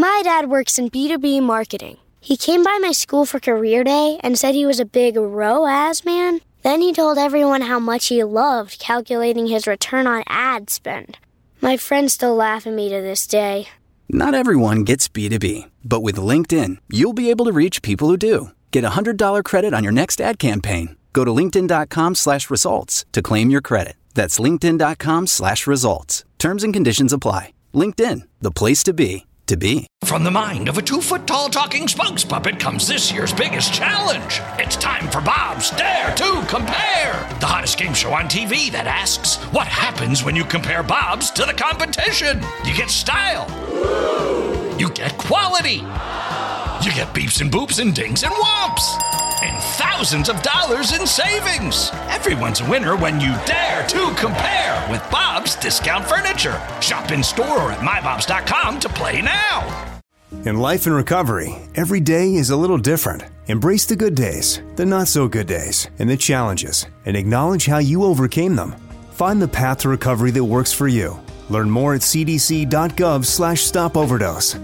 My dad works in B2B marketing. He came by my school for career day and said he was a big ROAS man. Then he told everyone how much he loved calculating his return on ad spend. My friends still laugh at me to this day. Not everyone gets B2B, but with LinkedIn, you'll be able to reach people who do. Get a $100 credit on your next ad campaign. Go to linkedin.com/results to claim your credit. That's linkedin.com/results. Terms and conditions apply. LinkedIn, the place to be. From the mind of a 2-foot-tall talking spokes puppet comes this year's biggest challenge. It's time for Bob's Dare to Compare, the hottest game show on TV that asks, what happens when you compare Bob's to the competition? You get style. You get quality. You get beeps and boops and dings and whomps. And thousands of dollars in savings. Everyone's a winner when you dare to compare with Bob's Discount Furniture. Shop in store or at mybobs.com to play now. In life and recovery, every day is a little different. Embrace the good days, the not so good days, and the challenges, and acknowledge how you overcame them. Find the path to recovery that works for you. Learn more at cdc.gov/stopoverdose.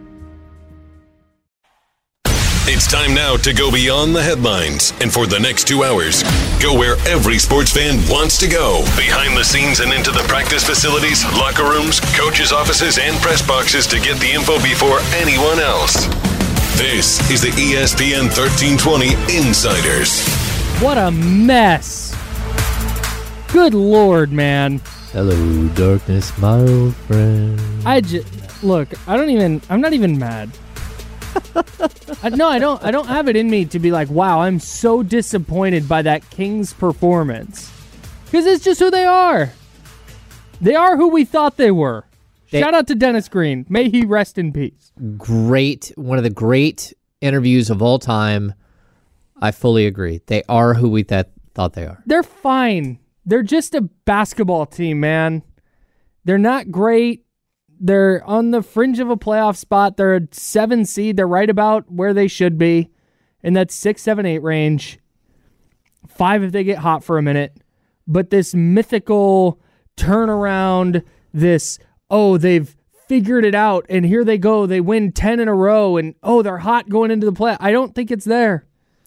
It's time now to go beyond the headlines, and for the next 2 hours, go where every sports fan wants to go. Behind the scenes and into the practice facilities, locker rooms, coaches' offices, and press boxes to get the info before anyone else. This is the ESPN 1320 Insiders. What a mess. Good Lord, man. Hello, darkness, my old friend. I'm not even mad. I don't have it in me to be like, wow, I'm so disappointed by that Kings performance. Because it's just who they are. They are who we thought they were. Shout out to Dennis Green. May he rest in peace. Great. One of the great interviews of all time. I fully agree. They are who we thought they are. They're fine. They're just a basketball team, man. They're not great. They're on the fringe of a playoff spot. They're a 7 seed. They're right about where they should be in that 6, 7, 8 range. 5 if they get hot for a minute. But this mythical turnaround, they've figured it out, and here they go. They win 10 in a row, and they're hot going into the play. I don't think it's there.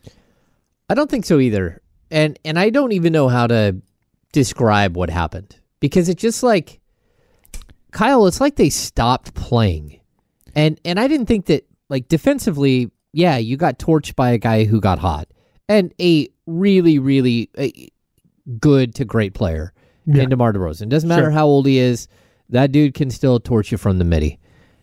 I don't think so either. And I don't even know how to describe what happened. Because it's just like, Kyle, it's like they stopped playing. And I didn't think that, like, defensively, yeah, you got torched by a guy who got hot. And a really, really good to great player in DeMar DeRozan. Doesn't matter how old he is, that dude can still torch you from the midi.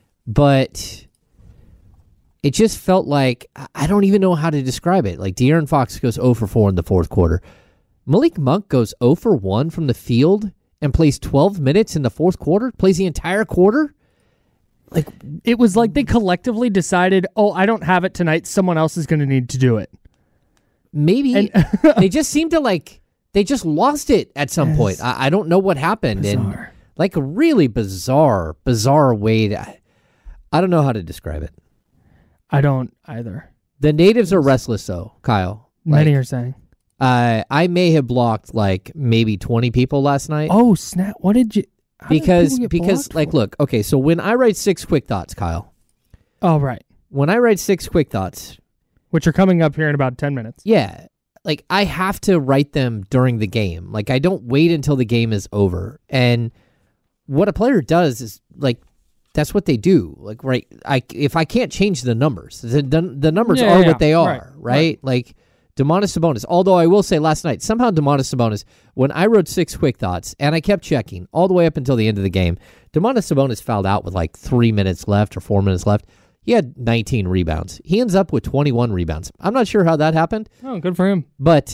But it just felt like, I don't even know how to describe it. Like, De'Aaron Fox goes 0 for 4 in the fourth quarter. Malik Monk goes 0 for 1 from the field and plays 12 minutes in the fourth quarter, plays the entire quarter. Like, it was like they collectively decided, I don't have it tonight. Someone else is going to need to do it. Maybe. They just seemed to, they just lost it at some point. I don't know what happened. Bizarre. And, a really bizarre way to, I don't know how to describe it. I don't either. The natives are restless, though, Kyle. Many are saying. I may have blocked maybe 20 people last night. Oh, snap. What did you... Because look, okay, so when I write 6 quick thoughts, Kyle. Oh, right. When I write 6 quick thoughts. Which are coming up here in about 10 minutes. Yeah. I have to write them during the game. I don't wait until the game is over. And what a player does is, that's what they do. If I can't change the numbers, the numbers are what they are, right? Domantas Sabonis, although I will say last night, somehow Domantas Sabonis, when I wrote 6 quick thoughts, and I kept checking all the way up until the end of the game, Domantas Sabonis fouled out with 3 minutes left or 4 minutes left. He had 19 rebounds. He ends up with 21 rebounds. I'm not sure how that happened. Oh, good for him. But,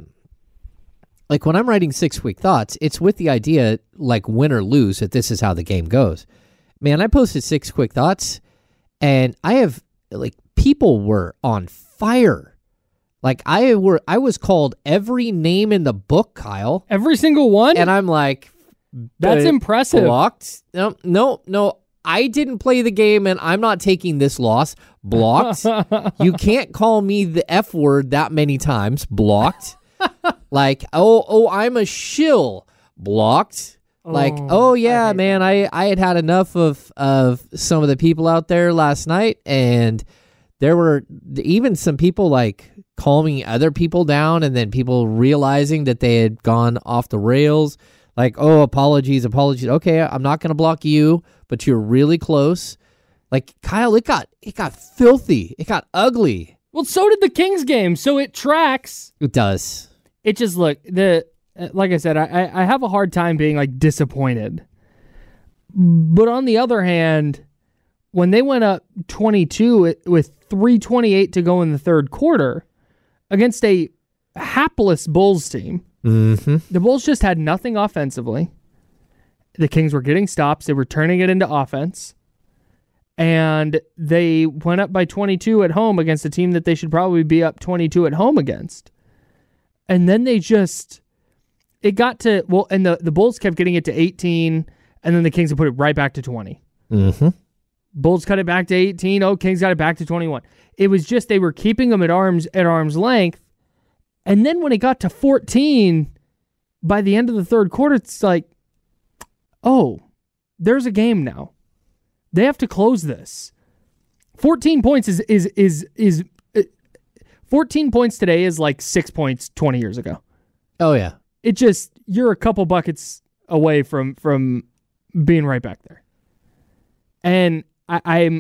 when I'm writing 6 quick thoughts, it's with the idea, win or lose, that this is how the game goes. Man, I posted 6 quick thoughts, and I have, people were on fire. I was called every name in the book, Kyle. Every single one? And I'm like, that's impressive. Blocked? No. I didn't play the game, and I'm not taking this loss. Blocked. You can't call me the F word that many times. Blocked. I'm a shill. Blocked. Like, oh yeah, man, I had enough of some of the people out there last night, and there were even some people like calming other people down, and then people realizing that they had gone off the rails. Like, oh, apologies. Okay, I'm not going to block you, but you're really close. Like, Kyle, it got filthy. It got ugly. Well, so did the Kings game, so it tracks. It does. It just, look, like I said, I have a hard time being, like, disappointed. But on the other hand, when they went up 22 with 3:28 to go in the third quarter against a hapless Bulls team, the Bulls just had nothing offensively. The Kings were getting stops. They were turning it into offense. And they went up by 22 at home against a team that they should probably be up 22 at home against. And then it got to, well, and the Bulls kept getting it to 18, and then the Kings would put it right back to 20. Bulls cut it back to 18. Oh, Kings got it back to 21. It was just they were keeping them at arm's length. And then when it got to 14, by the end of the third quarter, it's like, oh, there's a game now. They have to close this. 14 points is 14 points today is like 6 points 20 years ago. Oh yeah. It just, you're a couple buckets away from being right back there. And I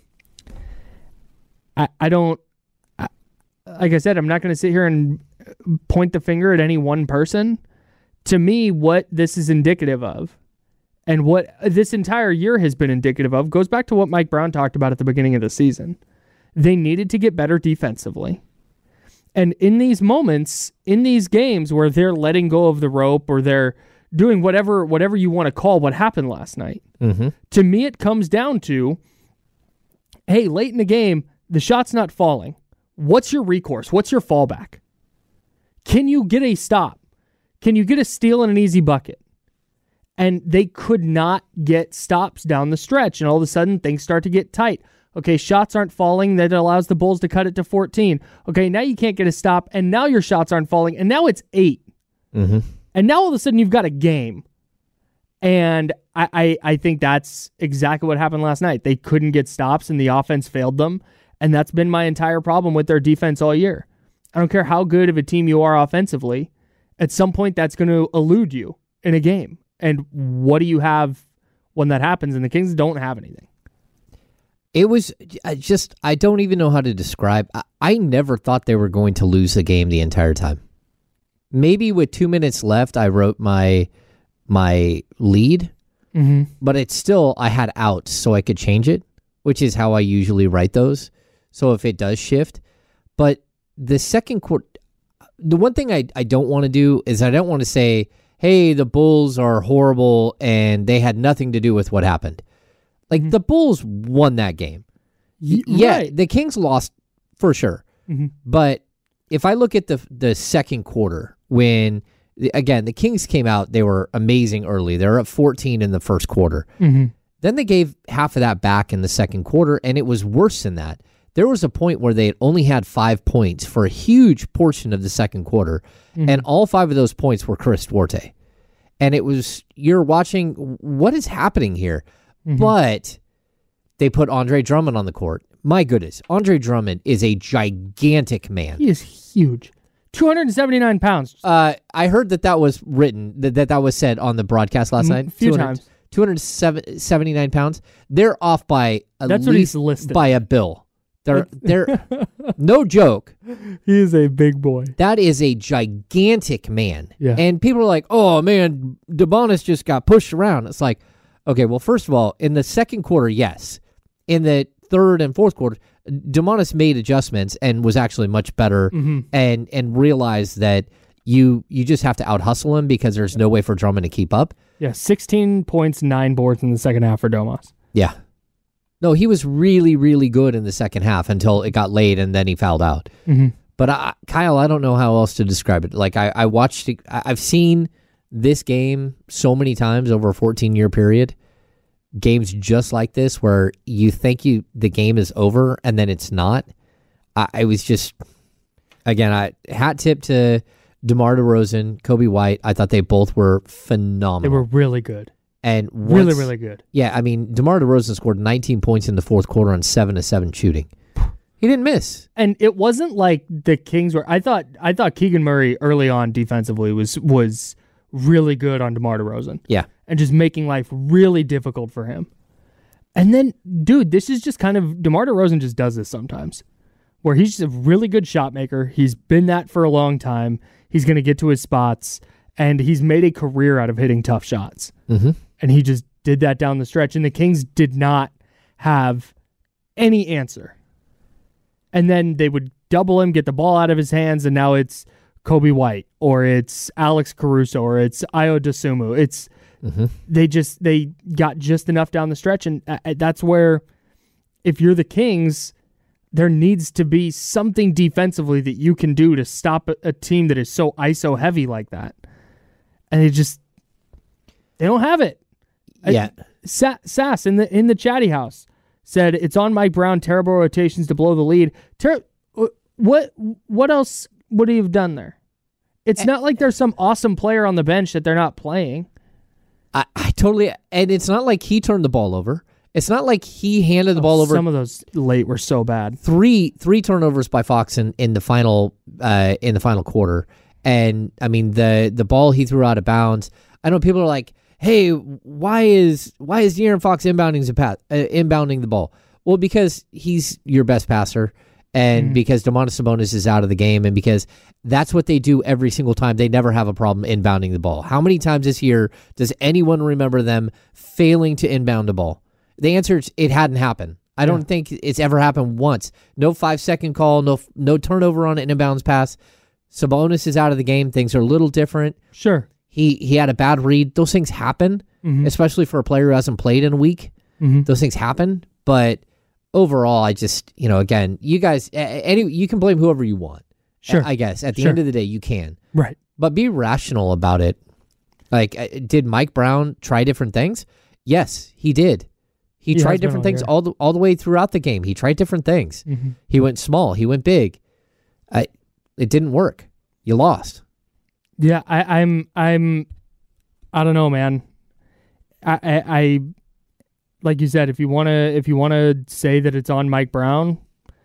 don't, like I said, I'm not going to sit here and point the finger at any one person. To me, what this is indicative of, and what this entire year has been indicative of, goes back to what Mike Brown talked about at the beginning of the season. They needed to get better defensively. And in these moments, in these games where they're letting go of the rope or they're doing whatever you want to call what happened last night, to me it comes down to, hey, late in the game, the shot's not falling. What's your recourse? What's your fallback? Can you get a stop? Can you get a steal and an easy bucket? And they could not get stops down the stretch, and all of a sudden things start to get tight. Okay, shots aren't falling. That allows the Bulls to cut it to 14. Okay, now you can't get a stop, and now your shots aren't falling, and now it's 8. And now all of a sudden you've got a game. And I think that's exactly what happened last night. They couldn't get stops, and the offense failed them, and that's been my entire problem with their defense all year. I don't care how good of a team you are offensively. At some point, that's going to elude you in a game. And what do you have when that happens? And the Kings don't have anything. It was just, I don't even know how to describe. I never thought they were going to lose the game the entire time. Maybe with 2 minutes left, I wrote my lead, but it's still, I had outs so I could change it, which is how I usually write those. So if it does shift. But the second quarter, the one thing I don't want to do is I don't want to say, hey, the Bulls are horrible and they had nothing to do with what happened. Like, the Bulls won that game. Yeah, right. The Kings lost for sure. But if I look at the second quarter, when, again, the Kings came out, they were amazing early. They were up 14 in the first quarter. Then they gave half of that back in the second quarter, and it was worse than that. There was a point where they had only had 5 points for a huge portion of the second quarter, and all 5 of those points were Chris Duarte. And it was, you're watching, what is happening here? But they put Andre Drummond on the court. My goodness, Andre Drummond is a gigantic man. He is huge. 279 pounds. I heard that was written, that was said on the broadcast last night. A few times. 279 pounds. They're off by That's what he's listed. By a bill. They're no joke. He is a big boy. That is a gigantic man. Yeah. And people are like, oh man, Demonis just got pushed around. It's like, okay, well, first of all, in the second quarter, yes. In the third and fourth quarter, Demonis made adjustments and was actually much better and realized that you just have to out-hustle him because there's no way for Drummond to keep up. Yeah, 16 points, 9 boards in the second half for Domas. Yeah. No, he was really, really good in the second half until it got late and then he fouled out. But Kyle, I don't know how else to describe it. Like, I watched it, I've seen this game so many times over a 14-year period. Games just like this where you think the game is over and then it's not. I was just, again, hat tip to DeMar DeRozan, Kobe White, I thought they both were phenomenal. They were really good. And Really, really good. Yeah, I mean, DeMar DeRozan scored 19 points in the fourth quarter on 7-7 shooting. He didn't miss. And it wasn't like the Kings were. I thought Keegan Murray early on defensively was really good on DeMar DeRozan. Yeah. And just making life really difficult for him. And then, dude, this is just kind of, DeMar DeRozan just does this sometimes, where he's just a really good shot maker. He's been that for a long time. He's going to get to his spots, and he's made a career out of hitting tough shots. Mm-hmm. And he just did that down the stretch, and the Kings did not have any answer. And then they would double him, get the ball out of his hands, and now it's Kobe White, or it's Alex Caruso, or it's Ayo Dosunmu. It's they got just enough down the stretch, and that's where, if you're the Kings, there needs to be something defensively that you can do to stop a team that is so ISO heavy like that. And they don't have it. Yeah. Sass in the chatty house said it's on Mike Brown, terrible rotations to blow the lead. What else would he have done there? It's not like there's some awesome player on the bench that they're not playing. I totally, and it's not like he turned the ball over. It's not like he handed the ball over. Some of those late were so bad. Three turnovers by Fox in the final quarter, and I mean the ball he threw out of bounds. I know people are like, "Hey, why is De'Aaron Fox inbounding the ball?" Well, because he's your best passer, and because Domantas Sabonis is out of the game, and because that's what they do every single time. They never have a problem inbounding the ball. How many times this year does anyone remember them failing to inbound the ball? The answer is it hadn't happened. I don't think it's ever happened once. No 5-second call, no turnover on an inbounds pass. Sabonis is out of the game. Things are a little different. Sure. He had a bad read. Those things happen, especially for a player who hasn't played in a week. Those things happen. But overall, I just, again, you guys, you can blame whoever you want. Sure. I guess. At the end of the day, you can. Right. But be rational about it. Like, did Mike Brown try different things? Yes, he did. He tried different things all the way throughout the game. He tried different things. He went small. He went big. It didn't work. You lost. Yeah, I don't know, man. I like you said, if you wanna say that it's on Mike Brown,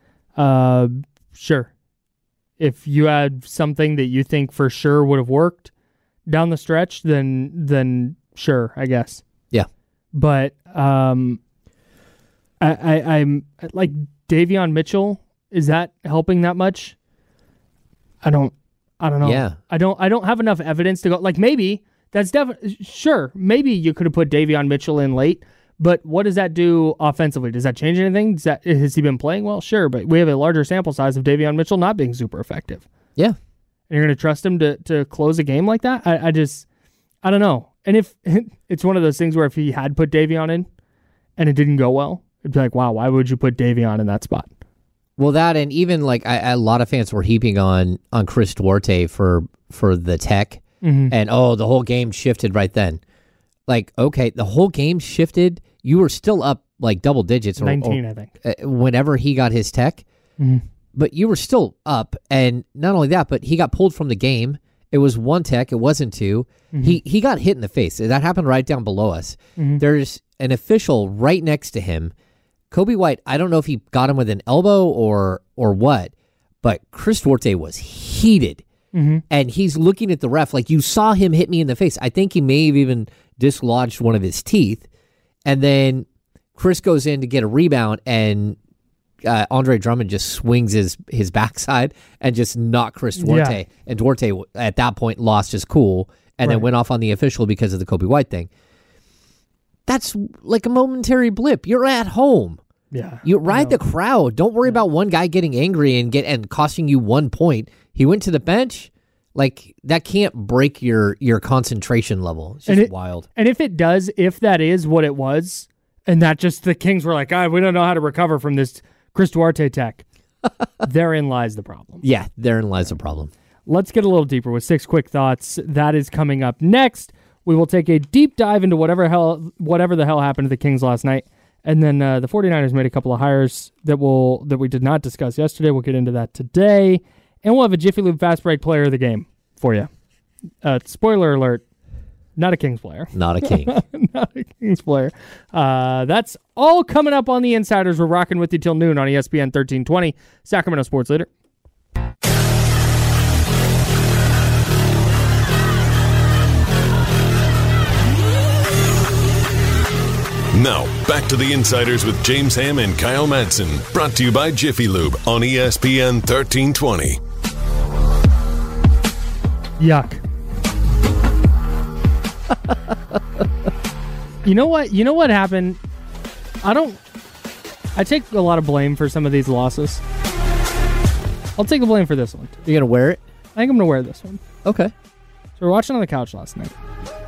sure. If you had something that you think for sure would have worked down the stretch, then sure, I guess. Yeah. But I'm like Davion Mitchell. Is that helping that much? I don't know. Yeah. I don't have enough evidence to go. Like, maybe that's definitely sure. Maybe you could have put Davion Mitchell in late, but what does that do offensively? Does that change anything? Has he been playing well? Sure, but we have a larger sample size of Davion Mitchell not being super effective. Yeah. And you're going to trust him to close a game like that? I don't know. And if it's one of those things where if he had put Davion in and it didn't go well, it'd be like, wow, why would you put Davion in that spot? Well, that, and even like a lot of fans were heaping on Chris Duarte for the tech, and the whole game shifted right then. Like, okay, the whole game shifted. You were still up like double digits, 19, I think. Whenever he got his tech, but you were still up, and not only that, but he got pulled from the game. It was one tech, it wasn't two. He got hit in the face. That happened right down below us. There's an official right next to him. Kobe White, I don't know if he got him with an elbow or what, but Chris Duarte was heated. And he's looking at the ref like, you saw him hit me in the face. I think he may have even dislodged one of his teeth. And then Chris goes in to get a rebound, and Andre Drummond just swings his backside and just knocked Chris Duarte. Yeah. And Duarte, at that point, lost his cool and then went off on the official because of the Kobe White thing. That's like a momentary blip. You're at home. Yeah. You ride the crowd. Don't worry about one guy getting angry and costing you 1 point. He went to the bench. Like, that can't break your concentration level. It's just wild. And if it does, if that is what it was, and that just the Kings were like, we don't know how to recover from this Chris Duarte tech, therein lies the problem. Yeah, therein lies the problem. Let's get a little deeper with 6 quick thoughts. That is coming up next. We will take a deep dive into whatever the hell happened to the Kings last night. And then the 49ers made a couple of hires that we did not discuss yesterday. We'll get into that today. And we'll have a Jiffy Lube Fast Break player of the game. for you. Spoiler alert, not a Kings player. Not a King. Not a Kings player. That's all coming up on the Insiders. We're rocking with you till noon on ESPN 1320, Sacramento Sports Leader. Now, back to the Insiders with James Ham and Kyle Madsen. Brought to you by Jiffy Lube on ESPN 1320. Yuck. You know what happened? I take a lot of blame for some of these losses. I'll take the blame for this one. You're going to wear it? I think I'm going to wear this one. Okay. So we're watching on the couch last night.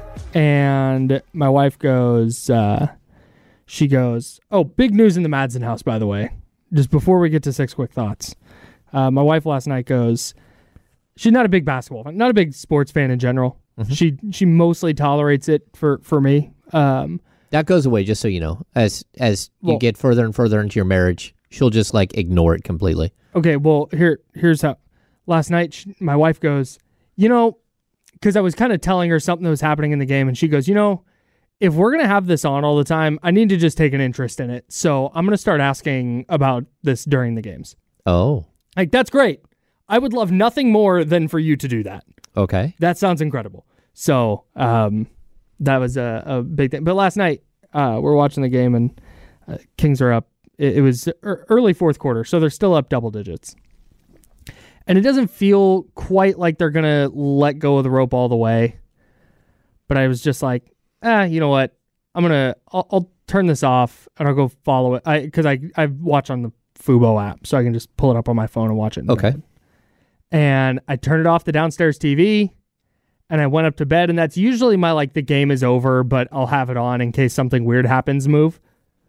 And my wife goes, she goes, oh, big news in the Madsen house, by the way. Just before we get to 6 quick thoughts. My wife last night goes, she's not a big basketball fan, not a big sports fan in general. Mm-hmm. She mostly tolerates it for me. That goes away, just so you know. As you get further and further into your marriage, she'll just like ignore it completely. Okay, well, here's how. Last night, my wife goes, because I was kind of telling her something that was happening in the game, and she goes, if we're going to have this on all the time, I need to just take an interest in it. So I'm going to start asking about this during the games. Oh. Like, that's great. I would love nothing more than for you to do that. Okay. That sounds incredible. So that was a big thing. But last night, we're watching the game, and Kings are up. It was early fourth quarter, so they're still up double digits. And it doesn't feel quite like they're going to let go of the rope all the way. But I was just like, you know what? I'll turn this off and I'll go follow it. Because I watch on the Fubo app, so I can just pull it up on my phone and watch it. Okay. And I turned it off the downstairs TV and I went up to bed, and that's usually my, the game is over, but I'll have it on in case something weird happens move.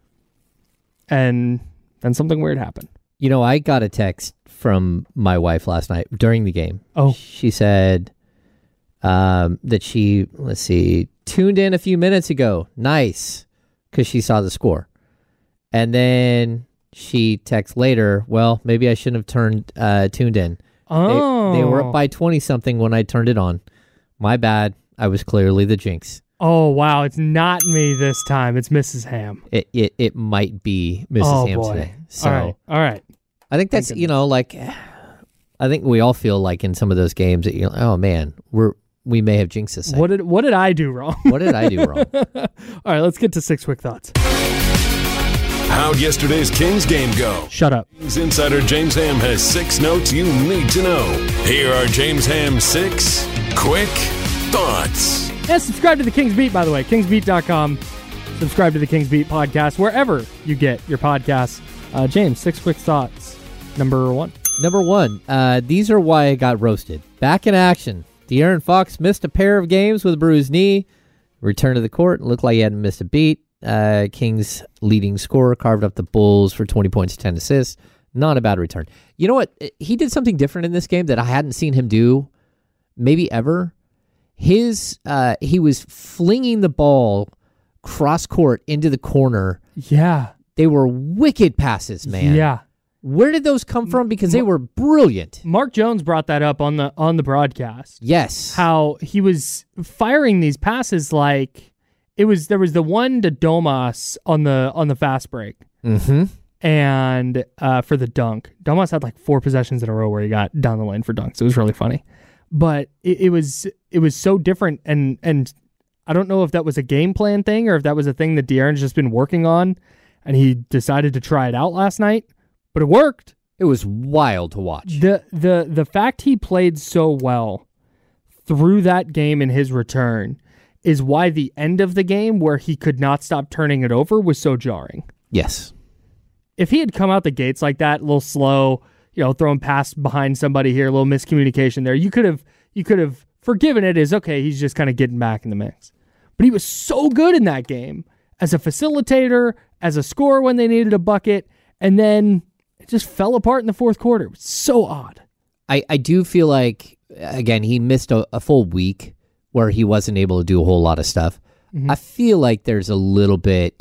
And then something weird happened. I got a text from my wife last night during the game. Oh. She said that she, tuned in a few minutes ago. Nice. Because she saw the score. And then she texts later, well, maybe I shouldn't have tuned in. Oh. They were up by 20-something when I turned it on. My bad. I was clearly the jinx. Oh, wow. It's not me this time. It's Mrs. Ham. It might be Mrs. Ham today. So, all right. I think that's, I think we all feel like in some of those games that, oh, man, we may have jinxed this thing. What did I do wrong? What did I do wrong? All right, let's get to 6 quick thoughts. How'd yesterday's Kings game go? Shut up. Kings insider James Ham has 6 notes you need to know. Here are James Ham's 6 quick thoughts. And subscribe to the Kings Beat, by the way, kingsbeat.com. Subscribe to the Kings Beat podcast wherever you get your podcasts. James, 6 quick thoughts. Number 1. Number 1, these are why I got roasted. Back in action. De'Aaron Fox missed a pair of games with a bruised knee. Returned to the court. Looked like he hadn't missed a beat. Kings leading scorer carved up the Bulls for 20 points, 10 assists. Not a bad return. You know what? He did something different in this game that I hadn't seen him do maybe ever. He was flinging the ball cross court into the corner. Yeah. They were wicked passes, man. Yeah. Where did those come from? Because they were brilliant. Mark Jones brought that up on the broadcast. Yes. How he was firing these passes like there was the one to Domas on the fast break. Mm-hmm. And for the dunk. Domas had 4 possessions in a row where he got down the lane for dunks. It was really funny. But it was so different, and I don't know if that was a game plan thing or if that was a thing that De'Aaron's just been working on and he decided to try it out last night. But it worked. It was wild to watch. The fact he played so well through that game in his return is why the end of the game, where he could not stop turning it over, was so jarring. Yes. If he had come out the gates like that, a little slow, throwing past behind somebody here, a little miscommunication there, you could have forgiven it as, okay, he's just kind of getting back in the mix. But he was so good in that game as a facilitator, as a scorer when they needed a bucket, and then it just fell apart in the fourth quarter. It was so odd. I do feel like, again, he missed a full week where he wasn't able to do a whole lot of stuff. Mm-hmm. I feel like there was a little bit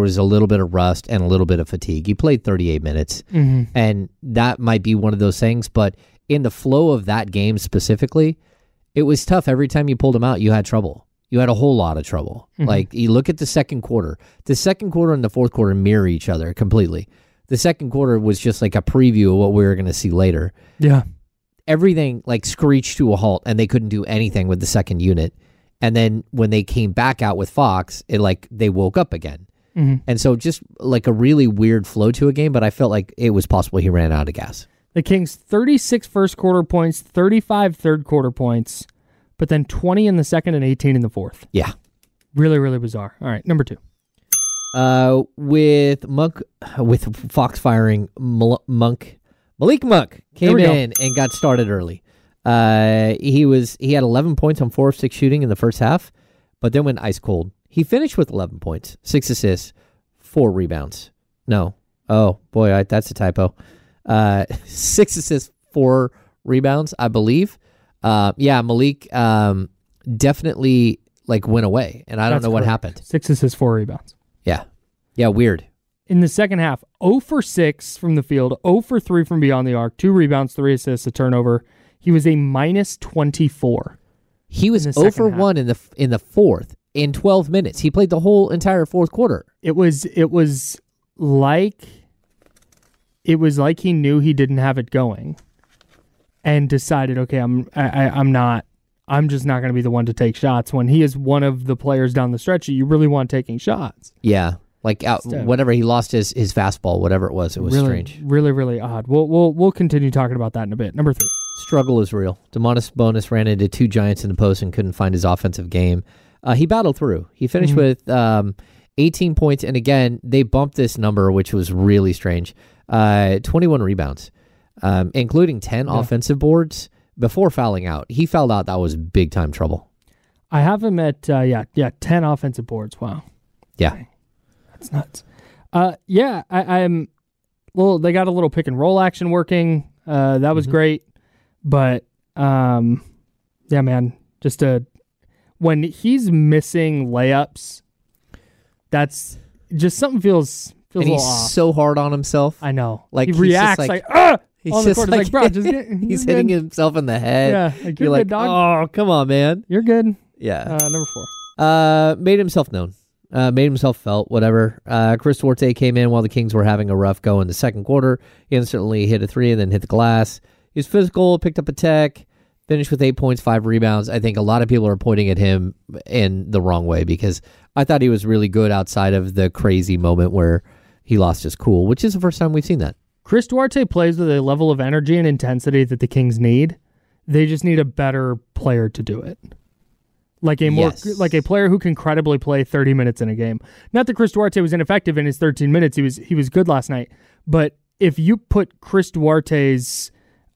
of rust and a little bit of fatigue. He played 38 minutes, and that might be one of those things. But in the flow of that game specifically, it was tough. Every time you pulled him out, you had trouble. You had a whole lot of trouble. Like, you look at the second quarter. The second quarter and the fourth quarter mirror each other completely. The second quarter was just like a preview of what we were going to see later. Yeah. Everything like screeched to a halt, and they couldn't do anything with the second unit. And then when they came back out with Fox, it like they woke up again. And so just like a really weird flow to a game, but I felt like it was possible he ran out of gas. The Kings 36 first quarter points, 35 third quarter points, but then 20 in the second and 18 in the fourth. Yeah. Really, really bizarre. All right, number 2. With Fox firing, Malik Monk came in and got started early. He had 11 points on 4 of 6 shooting in the first half, but then went ice cold. He finished with 11 points, 6 assists, 4 rebounds. No. Oh, boy, that's a typo. 6 assists, 4 rebounds, I believe. Malik definitely like went away, and I don't know what happened. 6 assists, 4 rebounds. Yeah, weird. In the second half, 0 for 6 from the field, 0 for 3 from beyond the arc, 2 rebounds, 3 assists, a turnover. He was a minus 24. He was 0 for 1 in the fourth in 12 minutes. He played the whole entire fourth quarter. It was like he knew he didn't have it going, and decided, okay, I'm just not going to be the one to take shots when he is one of the players down the stretch that you really want taking shots. Yeah. Like whatever, he lost his fastball, whatever it was really, strange. Really, really odd. We'll continue talking about that in a bit. Number 3. Struggle is real. Domantas Sabonis ran into 2 giants in the post and couldn't find his offensive game. He battled through. He finished with 18 points, and again, they bumped this number, which was really strange. 21 rebounds, including 10 offensive boards before fouling out. He fouled out. That was big-time trouble. I have him at, 10 offensive boards. Wow. Yeah. Okay. That's nuts. I'm... Well, they got a little pick and roll action working. That was great. But, man, just when he's missing layups, that's just something feels and a little he's off. So hard on himself. I know. Like he reacts like on the court. Like, bro, just he's hitting himself in the head. Yeah, like, you're good, like, dog. oh, come on, man. You're good. Yeah. Number 4. Made himself known. Made himself felt, whatever. Chris Duarte came in while the Kings were having a rough go in the second quarter. He instantly hit a 3 and then hit the glass. He was physical, picked up a tech, finished with 8 points, 5 rebounds. I think a lot of people are pointing at him in the wrong way because I thought he was really good outside of the crazy moment where he lost his cool, which is the first time we've seen that. Chris Duarte plays with a level of energy and intensity that the Kings need. They just need a better player to do it. Like a player who can credibly play 30 minutes in a game. Not that Chris Duarte was ineffective in his 13 minutes. He was good last night. But if you put Chris Duarte's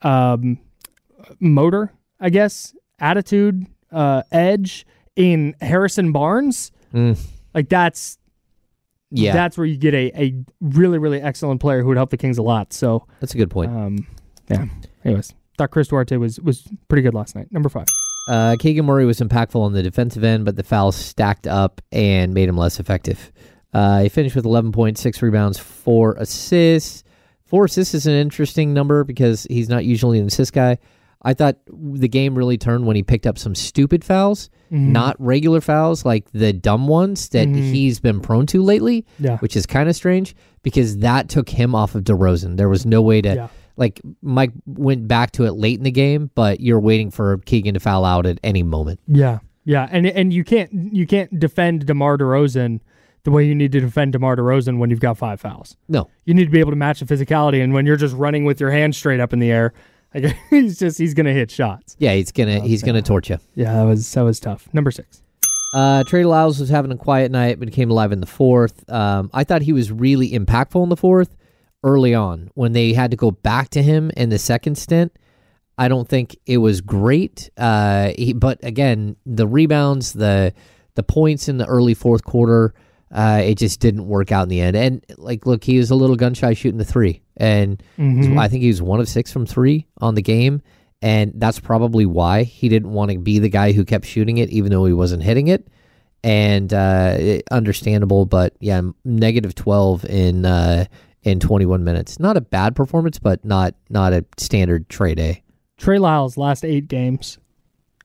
motor, I guess, attitude, edge in Harrison Barnes, like that's where you get a really, really excellent player who would help the Kings a lot. So that's a good point. Anyways, thought Chris Duarte was pretty good last night. Number 5. Keegan Murray was impactful on the defensive end, but the fouls stacked up and made him less effective. He finished with 11 points, 6 rebounds, 4 assists. 4 assists is an interesting number because he's not usually an assist guy. I thought the game really turned when he picked up some stupid fouls, not regular fouls like the dumb ones that he's been prone to lately, which is kind of strange because that took him off of DeRozan. There was no way to... Yeah. Like, Mike went back to it late in the game, but you're waiting for Keegan to foul out at any moment. Yeah, and you can't defend DeMar DeRozan the way you need to defend DeMar DeRozan when you've got 5 fouls. No. You need to be able to match the philosophy, and when you're just running with your hands straight up in the air, like, he's going to hit shots. Yeah, he's gonna torch you. Yeah, that was tough. Number 6. Trey Lyles was having a quiet night, but came alive in the fourth. I thought he was really impactful in the fourth. Early on, when they had to go back to him in the second stint, I don't think it was great. But again, the rebounds, the points in the early fourth quarter, it just didn't work out in the end. And look, he was a little gun shy shooting the 3, and I think he was 1 of 6 from 3 on the game, and that's probably why he didn't want to be the guy who kept shooting it, even though he wasn't hitting it. And understandable, but yeah, negative 12 in 21 minutes. Not a bad performance, but not a standard Trey day. Trey Lyles, last 8 games,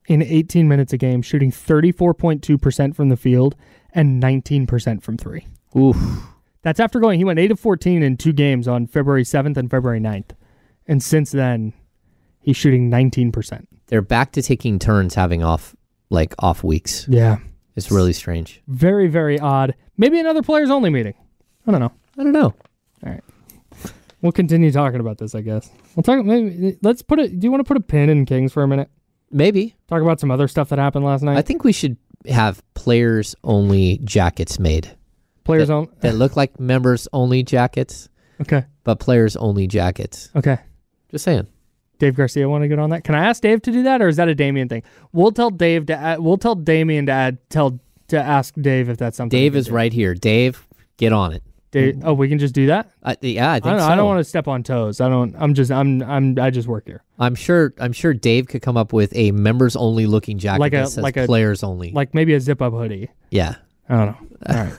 in 18 minutes a game, shooting 34.2% from the field and 19% from three. Oof. That's after he went 8 of 14 in 2 games on February 7th and February 9th. And since then, he's shooting 19%. They're back to taking turns having off weeks. Yeah. It's really strange. Very, very odd. Maybe another players only meeting. I don't know. All right. We'll continue talking about this, I guess. We'll talk. Maybe let's do you want to put a pin in Kings for a minute? Maybe. Talk about some other stuff that happened last night. I think we should have players only jackets made. Players only that look like members only jackets. Okay. But players only jackets. Okay. Just saying. Dave Garcia want to get on that? Can I ask Dave to do that, or is that a Damian thing? We'll tell Dave to. We'll tell Damian to ask Dave if that's something. Dave is right here. Dave, get on it. Dave, we can just do that. Yeah, I think so. I don't want to step on toes. I just work here. I'm sure Dave could come up with a members only looking jacket that says players only. Like maybe a zip up hoodie. Yeah. I don't know. All right.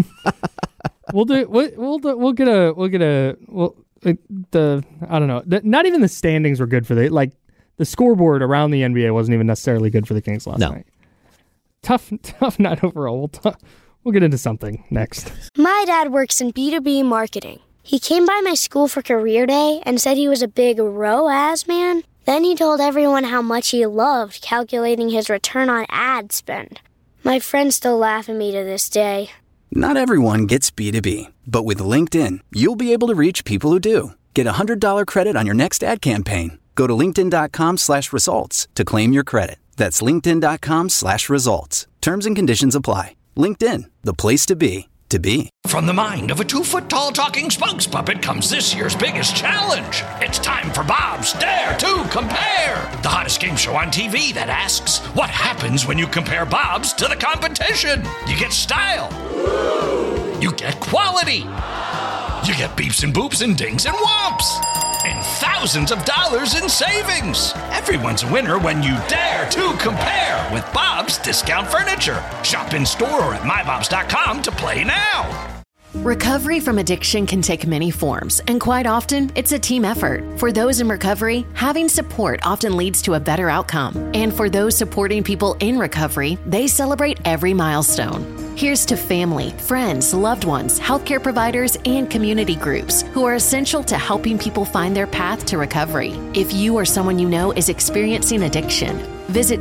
I don't know. Not even the standings were good for the scoreboard around the NBA wasn't even necessarily good for the Kings last night. Tough night overall. We'll get into something next. My dad works in B2B marketing. He came by my school for career day and said he was a big ROAS man. Then he told everyone how much he loved calculating his return on ad spend. My friends still laugh at me to this day. Not everyone gets B2B, but with LinkedIn, you'll be able to reach people who do. Get $100 credit on your next ad campaign. Go to linkedin.com/results to claim your credit. That's linkedin.com/results. Terms and conditions apply. LinkedIn, the place to be, to be. From the mind of a 2-foot-tall talking spokes puppet comes this year's biggest challenge. It's time for Bob's Dare to Compare, the hottest game show on TV that asks, what happens when you compare Bob's to the competition? You get style. You get quality. You get beeps and boops and dings and whomps. And thousands of dollars in savings. Everyone's a winner when you dare to compare with Bob's Discount Furniture. Shop in store or at mybobs.com to play now. Recovery from addiction can take many forms, and quite often, it's a team effort. For those in recovery, having support often leads to a better outcome. And for those supporting people in recovery, they celebrate every milestone. Here's to family, friends, loved ones, healthcare providers, and community groups who are essential to helping people find their path to recovery. If you or someone you know is experiencing addiction, visit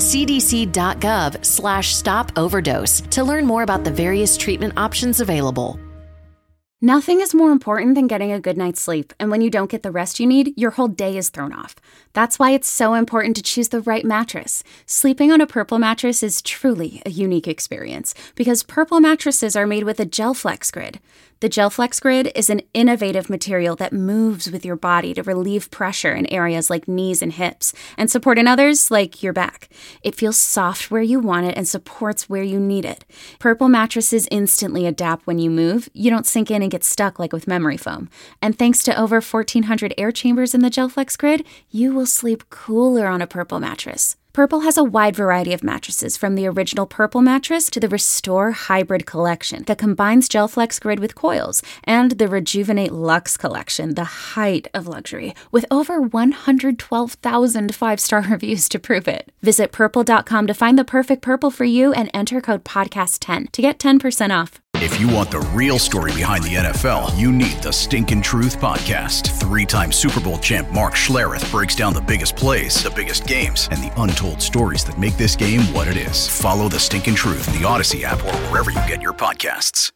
cdc.gov/stop-overdose to learn more about the various treatment options available. Nothing is more important than getting a good night's sleep, and when you don't get the rest you need, your whole day is thrown off. That's why it's so important to choose the right mattress. Sleeping on a Purple mattress is truly a unique experience because Purple mattresses are made with a GelFlex Grid. The GelFlex Grid is an innovative material that moves with your body to relieve pressure in areas like knees and hips and support in others like your back. It feels soft where you want it and supports where you need it. Purple mattresses instantly adapt when you move. You don't sink in and get stuck like with memory foam. And thanks to over 1,400 air chambers in the GelFlex Grid, you will sleep cooler on a Purple mattress. Purple has a wide variety of mattresses, from the original Purple mattress to the Restore Hybrid collection that combines GelFlex Grid with coils, and the Rejuvenate Luxe collection, the height of luxury, with over 112,000 5-star reviews to prove it. Visit purple.com to find the perfect Purple for you and enter code podcast10 to get 10% off. If you want the real story behind the NFL, you need the Stinkin' Truth Podcast. 3-time Super Bowl champ Mark Schlereth breaks down the biggest plays, the biggest games, and the untold stories that make this game what it is. Follow the Stinkin' Truth in the Odyssey app or wherever you get your podcasts.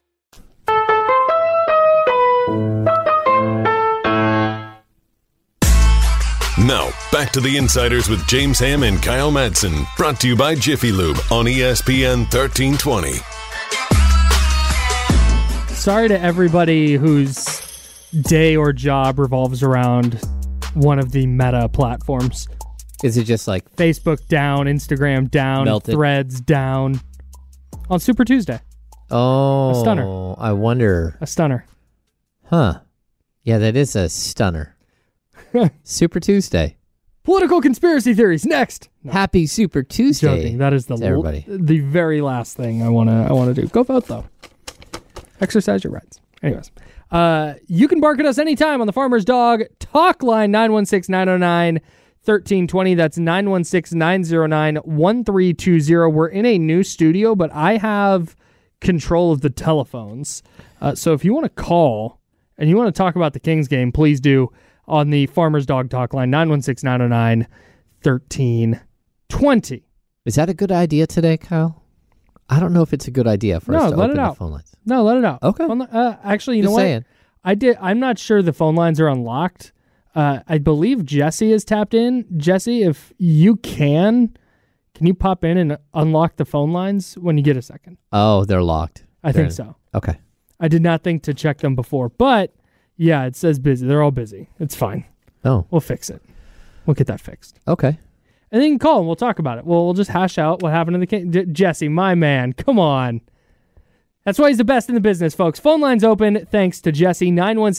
Now, back to the Insiders with James Ham and Kyle Madsen. Brought to you by Jiffy Lube on ESPN 1320. Sorry to everybody whose day or job revolves around one of the Meta platforms. Is it just like Facebook down, Instagram down, melted? Threads down on Super Tuesday? Oh, a stunner. I wonder. A stunner. Huh. Yeah, that is a stunner. Super Tuesday. Political conspiracy theories next. No. Happy Super Tuesday. Joking. That is the very last thing I want to do. Go vote though. Exercise your rights. Anyways, you can bark at us anytime on the Farmer's Dog Talk Line, 916-909-3230. 916-909-1320. That's 916-909-1320. We're in a new studio, but I have control of the telephones. So if you want to call and you want to talk about the Kings game, please do on the Farmer's Dog Talk line, 916-909-1320. Is that a good idea today, Kyle? I don't know if it's a good idea for us to open the phone lines. No, let it out. Okay. Actually, you Just know what? saying. I'm not sure the phone lines are unlocked. I believe Jesse is tapped in. Jesse, if you can you pop in and unlock the phone lines when you get a second? Oh, they're locked. I think so. Okay. I did not think to check them before, but yeah, it says busy. They're all busy. It's fine. Oh. We'll fix it. We'll get that fixed. Okay. And then you can call and we'll talk about it. We'll just hash out what happened in the game. Jesse, my man, come on. That's why he's the best in the business, folks. Phone lines open thanks to Jesse,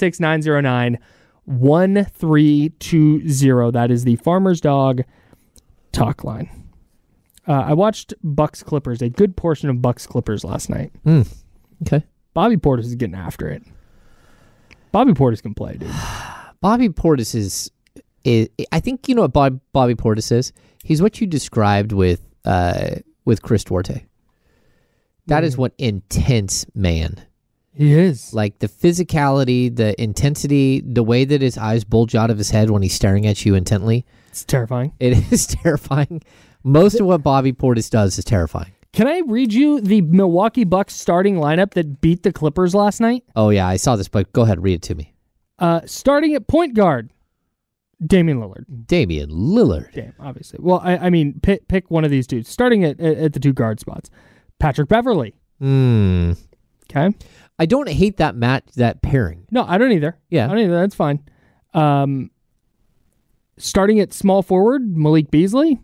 916-909-1320. That is the Farmer's Dog Talk line. I watched Bucks Clippers, a good portion of Bucks Clippers last night. Okay. Bobby Portis is getting after it. Bobby Portis can play, dude. Bobby Portis is I think you know what Bobby Portis is? He's what you described with Chris Duarte. That is what intense man. He is. Like the physicality, the intensity, the way that his eyes bulge out of his head when he's staring at you intently. It's terrifying. It is terrifying. Most of what Bobby Portis does is terrifying. Can I read you the Milwaukee Bucks starting lineup that beat the Clippers last night? Oh, yeah, I saw this, but go ahead, read it to me. Starting at point guard, Damian Lillard. Damn, obviously. Well, I mean, pick one of these dudes. Starting at the two guard spots. Patrick Beverley. Okay. I don't hate that pairing. No, I don't either. Yeah. I don't either. That's fine. Starting at small forward, Malik Beasley.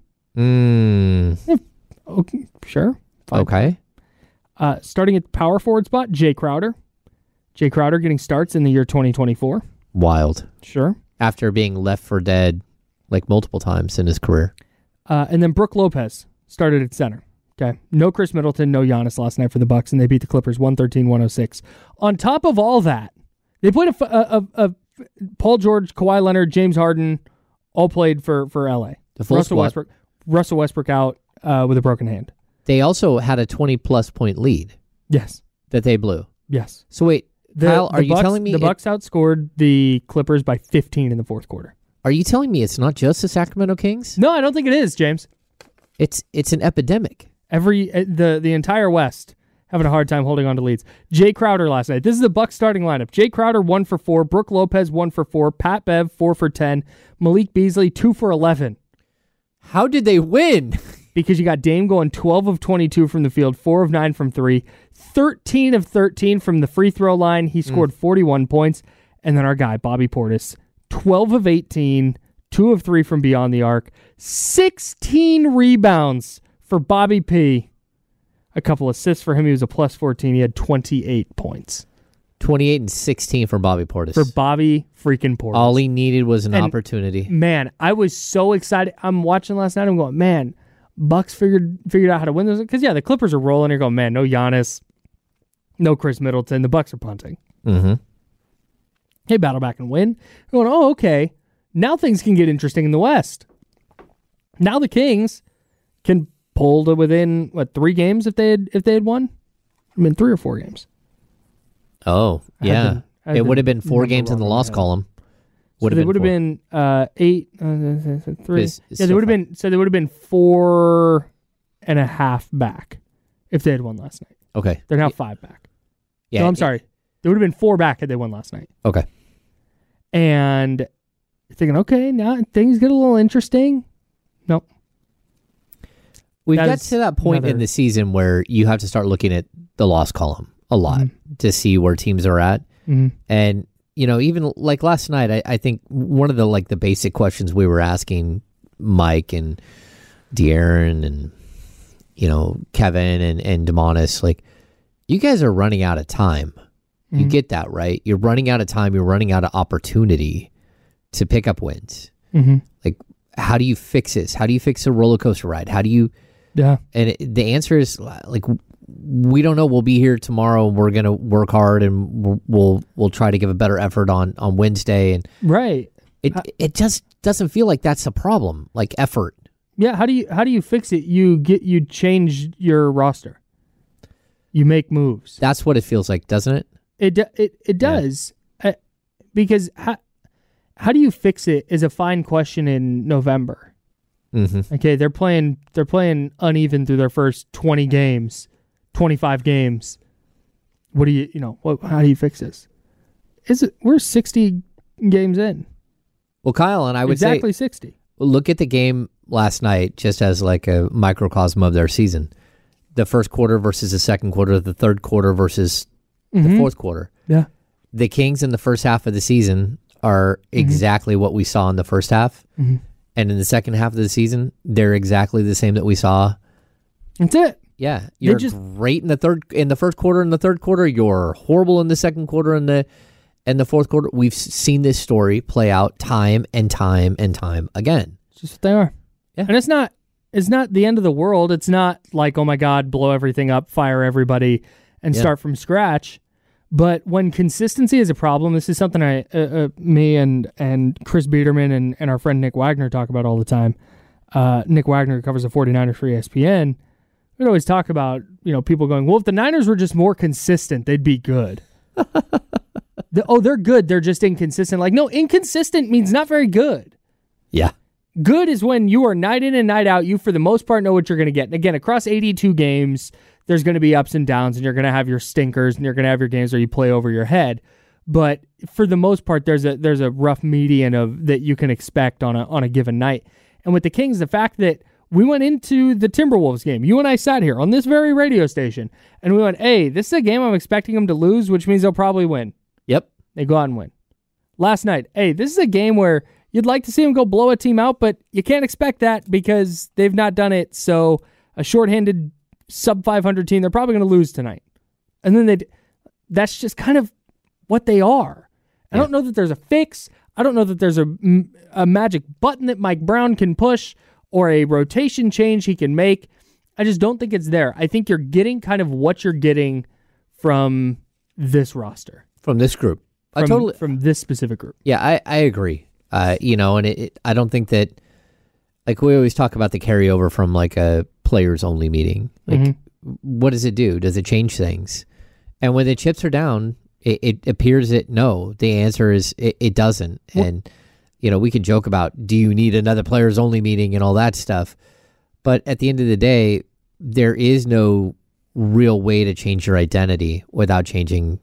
Okay, sure. Fine. Okay. Starting at the power forward spot, Jay Crowder. Jay Crowder getting starts in the year 2024. Wild. Sure. After being left for dead like multiple times in his career. And then Brook Lopez started at center. Okay. No Chris Middleton, no Giannis last night for the Bucks, and they beat the Clippers 113-106. On top of all that, they played a Paul George, Kawhi Leonard, James Harden, all played for LA. The full squad. Russell Westbrook out with a broken hand. They also had a 20-plus point lead. Yes. That they blew. Yes. So wait, Kyle, are you telling me the Bucks outscored the Clippers by 15 in the fourth quarter? Are you telling me it's not just the Sacramento Kings? No, I don't think it is, James. It's an epidemic. The entire West having a hard time holding on to leads. Jay Crowder last night. This is the Bucks starting lineup. Jay Crowder 1 for 4, Brook Lopez 1 for 4, Pat Bev 4 for 10, Malik Beasley 2 for 11. How did they win? Because you got Dame going 12 of 22 from the field, 4 of 9 from 3, 13 of 13 from the free throw line. He scored 41 points. And then our guy, Bobby Portis, 12 of 18, 2 of 3 from beyond the arc, 16 rebounds for Bobby P. A couple assists for him. He was a plus 14. He had 28 points. 28 and 16 for Bobby Portis. For Bobby freaking Portis. All he needed was an opportunity. Man, I was so excited. I'm watching last night. I'm going, man, Bucks figured out how to win this. Because, yeah, the Clippers are rolling. You're going, man, no Giannis, no Chris Middleton. The Bucks are punting. Mm-hmm. Hey, battle back and win. You're going, oh, okay. Now things can get interesting in the West. Now the Kings can pull to within, 3 games if they had won? I mean, 3 or 4 games. Oh, yeah. It would have been 4 games in the loss column. They would have been 8, 3. Yeah, they would have been. So they would have been 4.5 back if they had won last night. Okay, they're now 5 back. Yeah, no, I'm sorry. They would have been 4 back had they won last night. Okay, and you're thinking, okay, now things get a little interesting. Nope. We've got to that point in the season where you have to start looking at the loss column a lot to see where teams are at. And, even like last night, I think one of the basic questions we were asking Mike and De'Aaron and, Kevin and Demonis, like, you guys are running out of time. You get that, right? You're running out of time. You're running out of opportunity to pick up wins. Like, how do you fix this? How do you fix a roller coaster ride? How do you... Yeah. And the answer is, like, we don't know. We'll be here tomorrow and we're going to work hard and we'll try to give a better effort on Wednesday. And right. It just doesn't feel like that's a problem, like effort. Yeah, how do you fix it? You change your roster. You make moves. That's what it feels like, doesn't it? It does. Because how do you fix it is a fine question in November. Mm-hmm. Okay, they're playing uneven through their first 20 games, 25 games. What do how do you fix this? We're 60 games in. Well, Kyle, and I would say exactly 60. Look at the game last night just as like a microcosm of their season. The first quarter versus the second quarter, the third quarter versus the fourth quarter. Yeah. The Kings in the first half of the season are exactly what we saw in the first half. Mm-hmm. And in the second half of the season, they're exactly the same that we saw. That's it. Yeah. You're great in the first quarter and the third quarter. You're horrible in the second quarter and the fourth quarter. We've seen this story play out time and time and time again. It's just what they are. Yeah. And it's not the end of the world. It's not like, oh my God, blow everything up, fire everybody, and start from scratch. But when consistency is a problem, this is something me and Chris Biederman and our friend Nick Wagner talk about all the time. Nick Wagner covers the 49ers for ESPN. We'd always talk about, people going, well, if the Niners were just more consistent, they'd be good. They're good. They're just inconsistent. Like, no, inconsistent means not very good. Yeah. Good is when you are night in and night out. You, for the most part, know what you're going to get. And again, across 82 games, there's going to be ups and downs, and you're going to have your stinkers, and you're going to have your games where you play over your head. But for the most part, there's a rough median of that you can expect on a given night. And with the Kings, the fact that we went into the Timberwolves game, you and I sat here on this very radio station, and we went, hey, this is a game I'm expecting them to lose, which means they'll probably win. Yep. They go out and win. Last night, hey, this is a game where you'd like to see them go blow a team out, but you can't expect that because they've not done it. So a shorthanded sub-500 team, they're probably going to lose tonight. And then that's just kind of what they are. I don't know that there's a fix. I don't know that there's a magic button that Mike Brown can push or a rotation change he can make. I just don't think it's there. I think you're getting kind of what you're getting from this roster. From this group. From this specific group. Yeah, I agree. And I don't think that, like we always talk about the carryover from like a players only meeting. Like, what does it do? Does it change things? And when the chips are down, it appears that no. The answer is it doesn't. Well, and we can joke about, do you need another players only meeting and all that stuff? But at the end of the day, there is no real way to change your identity without changing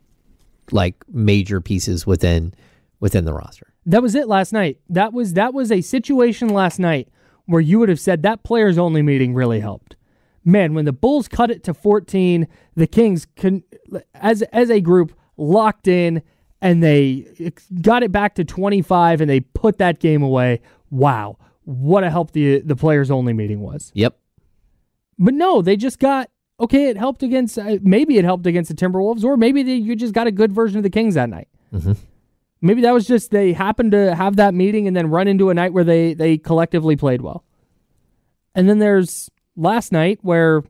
like major pieces within the roster. That was it last night. That was a situation last night where you would have said that players only meeting really helped. Man, when the Bulls cut it to 14, the Kings as a group locked in and they got it back to 25 and they put that game away. Wow, what a help the players only meeting was. Yep. But no, they just got it helped against maybe it helped against the Timberwolves, or maybe you just got a good version of the Kings that night. Mm-hmm. Maybe that was just they happened to have that meeting and then run into a night where they collectively played well. And then there's last night where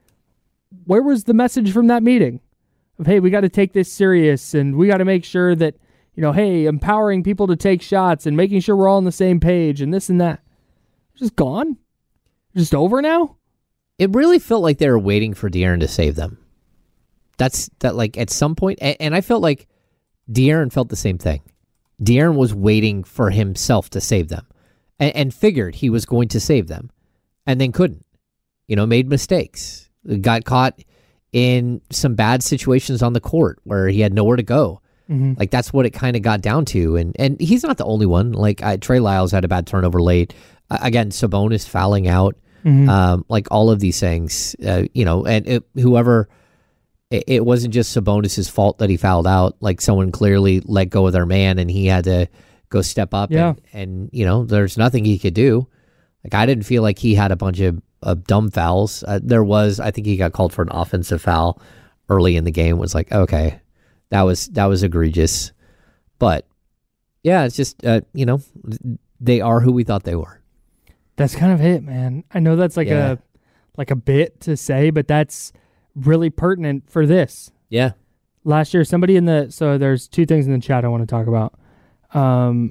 was the message from that meeting? Of, hey, we got to take this serious and we got to make sure that, hey, empowering people to take shots and making sure we're all on the same page and this and that. Just gone? Just over now? It really felt like they were waiting for De'Aaron to save them. That like at some point, and I felt like De'Aaron felt the same thing. De'Aaron was waiting for himself to save them and figured he was going to save them and then couldn't. Made mistakes. Got caught in some bad situations on the court where he had nowhere to go. Mm-hmm. Like that's what it kind of got down to. And he's not the only one. Like Trey Lyles had a bad turnover late. Again, Sabonis fouling out. Mm-hmm. Like all of these things, and whoever, it wasn't just Sabonis' fault that he fouled out. Like someone clearly let go of their man and he had to go step up. Yeah. And there's nothing he could do. Like I didn't feel like he had a bunch of dumb fouls. I think he got called for an offensive foul early in the game. It was like, okay, that was egregious. But yeah, it's just, they are who we thought they were. That's kind of it, man. I know that's like a bit to say, but that's really pertinent for this. Yeah. Last year, somebody so there's two things in the chat I want to talk about.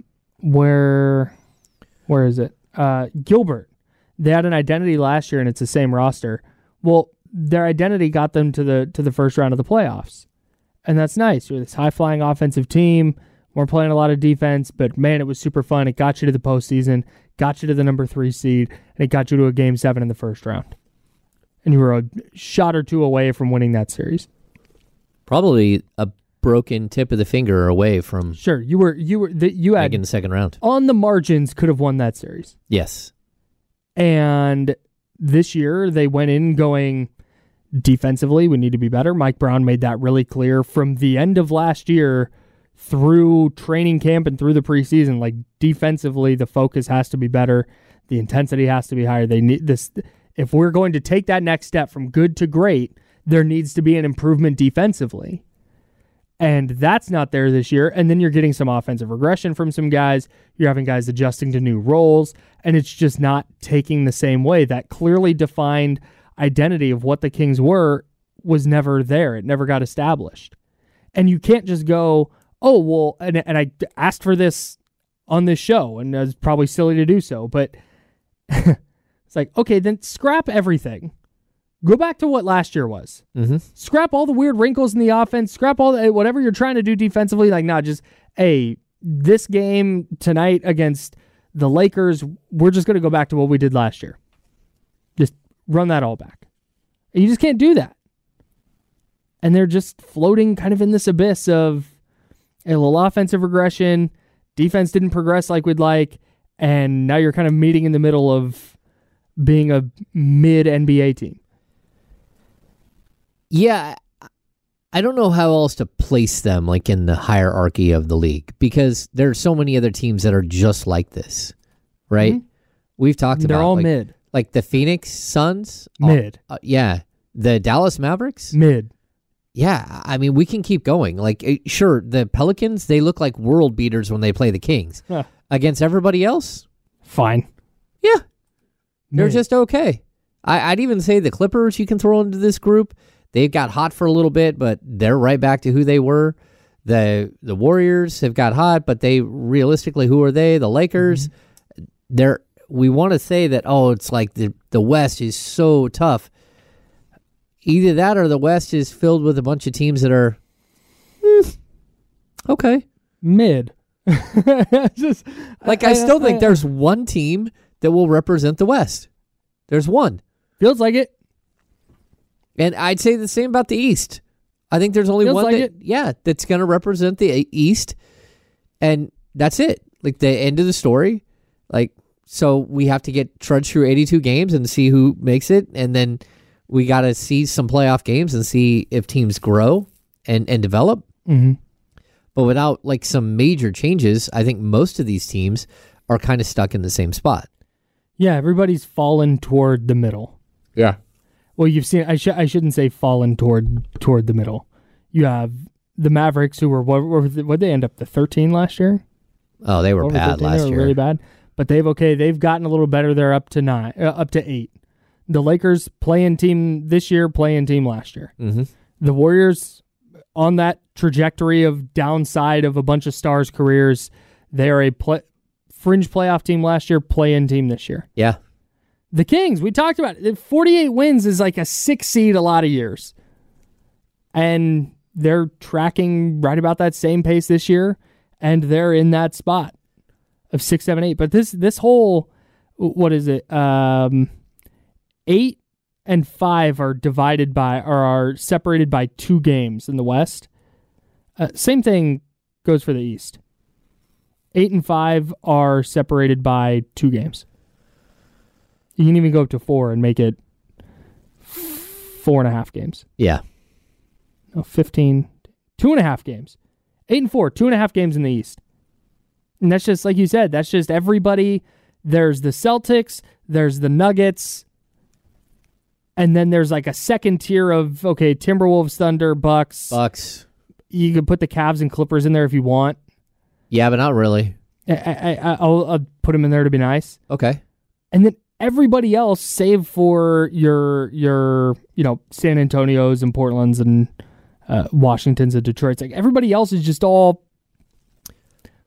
where is it? Gilbert. They had an identity last year, and it's the same roster. Well, their identity got them to the first round of the playoffs, and that's nice. You're this high-flying offensive team. We're playing a lot of defense, but man, it was super fun. It got you to the postseason, got you to the number 3 seed, and it got you to a Game 7 in the first round. And you were a shot or two away from winning that series. Probably a broken tip of the finger away from. Sure, you had in the second round. On the margins, could have won that series. Yes. And this year they went in going defensively, we need to be better. Mike Brown made that really clear from the end of last year through training camp and through the preseason. Like, defensively, the focus has to be better. The intensity has to be higher. They need this. If we're going to take that next step from good to great, there needs to be an improvement defensively. And that's not there this year. And then you're getting some offensive regression from some guys. You're having guys adjusting to new roles. And it's just not taking the same way. That clearly defined identity of what the Kings were was never there. It never got established. And you can't just go, oh, well, and I asked for this on this show, and it's probably silly to do so, but it's like, okay, then scrap everything. Go back to what last year was. Mm-hmm. Scrap all the weird wrinkles in the offense. Scrap all whatever you're trying to do defensively. Like, nah, just, hey, this game tonight against the Lakers, we're just going to go back to what we did last year. Just run that all back. And you just can't do that. And they're just floating kind of in this abyss of a little offensive regression. Defense didn't progress like we'd like. And now you're kind of meeting in the middle of being a mid-NBA team. Yeah, I don't know how else to place them like in the hierarchy of the league because there are so many other teams that are just like this, right? Mm-hmm. We've talked about they're all like, mid. Like the Phoenix Suns, mid. Yeah, the Dallas Mavericks, mid. Yeah, I mean we can keep going. Like sure, the Pelicans, they look like world beaters when they play the Kings. Against everybody else, fine. Yeah, they're just okay. I'd even say the Clippers you can throw into this group. They got hot for a little bit, but they're right back to who they were. The Warriors have got hot, but they realistically, who are they? The Lakers. Mm-hmm. We want to say that, oh, it's like the West is so tough. Either that or the West is filled with a bunch of teams that are okay. Mid. I still think there's one team that will represent the West. There's one. Feels like it. And I'd say the same about the East. I think there's only one that's going to represent the East, and that's it. Like the end of the story. Like, so we have to trudge through 82 games and see who makes it, and then we got to see some playoff games and see if teams grow and develop. Mm-hmm. But without like some major changes, I think most of these teams are kind of stuck in the same spot. Yeah, everybody's fallen toward the middle. Yeah. Well, you've seen. I shouldn't say fallen toward the middle. You have the Mavericks, who were what they end up the 13 last year. Oh, they were bad last year. Really bad. But they've gotten a little better. They're up to 9, up to 8. The Lakers play-in team this year, play-in team last year. Mm-hmm. The Warriors on that trajectory of downside of a bunch of stars' careers. They are a fringe playoff team last year, play-in team this year. Yeah. The Kings, we talked about it. 48 wins is like a 6 seed a lot of years. And they're tracking right about that same pace this year, and they're in that spot of 6, 7, 8. But this whole, what is it? 8 and 5 are separated by 2 games in the West. Same thing goes for the East. 8 and 5 are separated by 2 games. You can even go up to 4 and make it 4.5 games. Yeah. No, 15. 2.5 games. 8 and 4, 2.5 games in the East. And that's just, like you said, that's just everybody. There's the Celtics, there's the Nuggets, and then there's like a second tier of, okay, Timberwolves, Thunder, Bucks. You could put the Cavs and Clippers in there if you want. Yeah, but not really. I'll put them in there to be nice. Okay. And then everybody else, save for your San Antonios and Portlands and Washingtons and Detroits, like everybody else is just all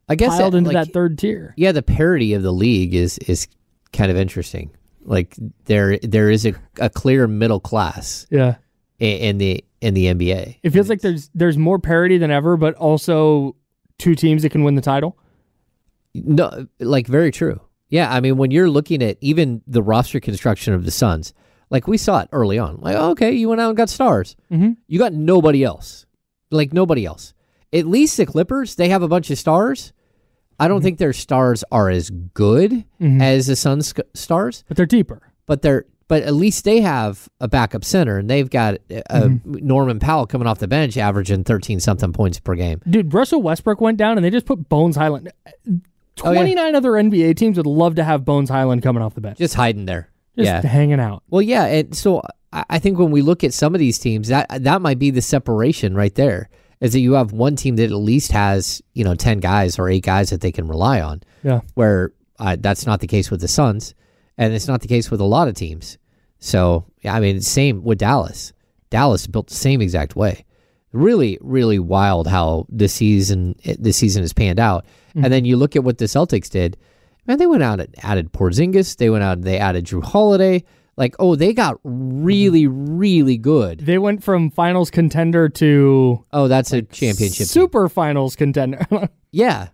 I guess piled into that third tier. Yeah, the parity of the league is kind of interesting. Like there is a clear middle class. Yeah. In the NBA. It feels like there's more parity than ever, but also two teams that can win the title. No, like very true. Yeah, I mean when you're looking at even the roster construction of the Suns, like we saw it early on. Like, okay, you went out and got stars. Mm-hmm. You got nobody else. Like nobody else. At least the Clippers, they have a bunch of stars. I don't think their stars are as good as the Suns stars, but they're deeper. But at least they have a backup center, and they've got Norman Powell coming off the bench, averaging 13-something points per game. Dude, Russell Westbrook went down, and they just put Bones Highland. 29 other NBA teams would love to have Bones Highland coming off the bench, just hiding there, just hanging out. Well, yeah, and so I think when we look at some of these teams, that might be the separation right there. Is that you have one team that at least has 10 guys or 8 guys that they can rely on. Yeah, where that's not the case with the Suns. And it's not the case with a lot of teams. So, I mean, same with Dallas. Dallas built the same exact way. Really, really wild how this season has panned out. Mm-hmm. And then you look at what the Celtics did. Man, they went out and added Porzingis. They went out and they added Drew Holiday. Like, they got really, really good. They went from finals contender to... Oh, that's a championship. Super finals contender. Yeah.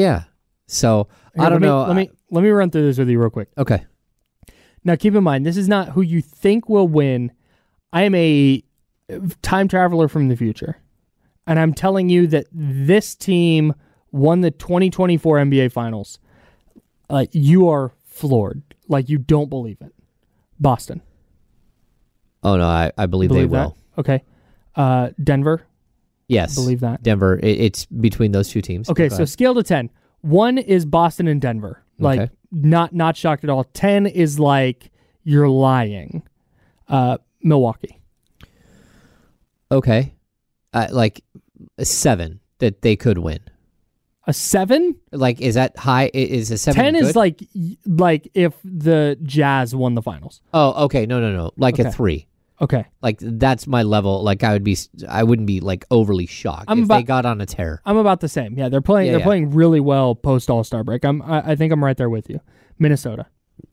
So, I don't know. Let me run through this with you real quick. Okay. Now, keep in mind, this is not who you think will win. I am a time traveler from the future, and I'm telling you that this team won the 2024 NBA Finals. You are floored. Like, you don't believe it. Boston. Oh, no, I believe they will. That? Okay. Denver. Yes. Believe that. Denver. It's between those two teams. Okay, so scale to 10. 1 is Boston and Denver. Like, okay. Not shocked at all. 10 is like you're lying. Milwaukee. Okay. Like a 7 that they could win. A 7? Like, is that high? Is a 7 10 good? is like if the Jazz won the finals. Oh, okay. No. Like a 3. Okay. Like that's my level. Like I wouldn't be like overly shocked if they got on a tear. I'm about the same. Yeah, they're playing really well post All-Star break. I think I'm right there with you. Minnesota.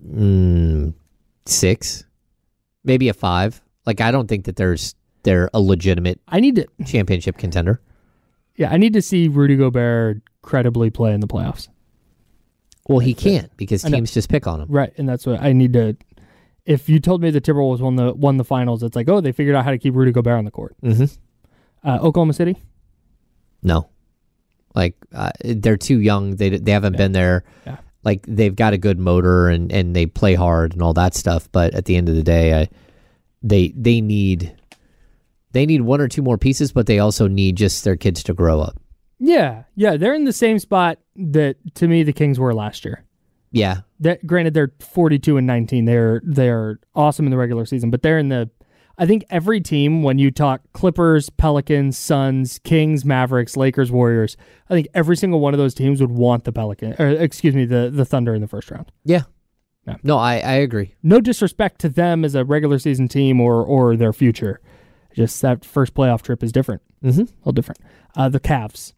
6. Maybe a 5. Like I don't think that they're a legitimate championship contender. Yeah, I need to see Rudy Gobert credibly play in the playoffs. Well, he can't because teams just pick on him. Right, and that's what I need to. If you told me the Timberwolves won the finals, it's like, they figured out how to keep Rudy Gobert on the court. Mm-hmm. Oklahoma City? No. Like, they're too young. They haven't been there. Yeah. Like, they've got a good motor and they play hard and all that stuff. But at the end of the day, they need 1 or 2 more pieces, but they also need just their kids to grow up. Yeah. They're in the same spot that, to me, the Kings were last year. Yeah. Granted, they're 42-19. They're awesome in the regular season, but they're in the. I think every team, when you talk Clippers, Pelicans, Suns, Kings, Mavericks, Lakers, Warriors, I think every single one of those teams would want the the Thunder in the first round. Yeah. No, I agree. No disrespect to them as a regular season team or their future. Just that first playoff trip is different. Mm-hmm. A little different. The Cavs.